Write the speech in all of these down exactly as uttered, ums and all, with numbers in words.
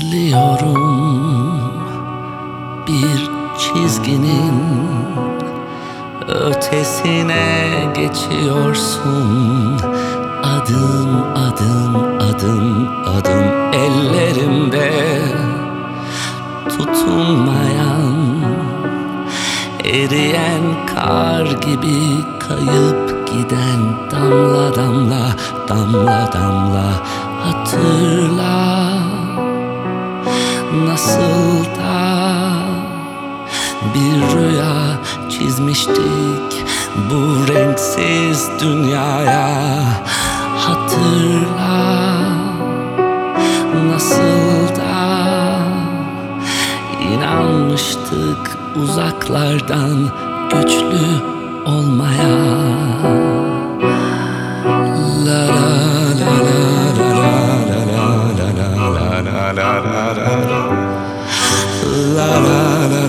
İzliyorum bir çizginin ötesine geçiyorsun. Adım adım adım adım ellerimde tutunmayan, eriyen kar gibi kayıp giden damla damla damla damla. Hatırla nasıl da bir rüya çizmiştik bu renksiz dünyaya. Hatırla nasıl da inanmıştık uzaklardan güçlü olmaya. La la la la la la la la la la la la la la la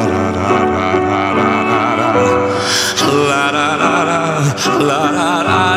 la la la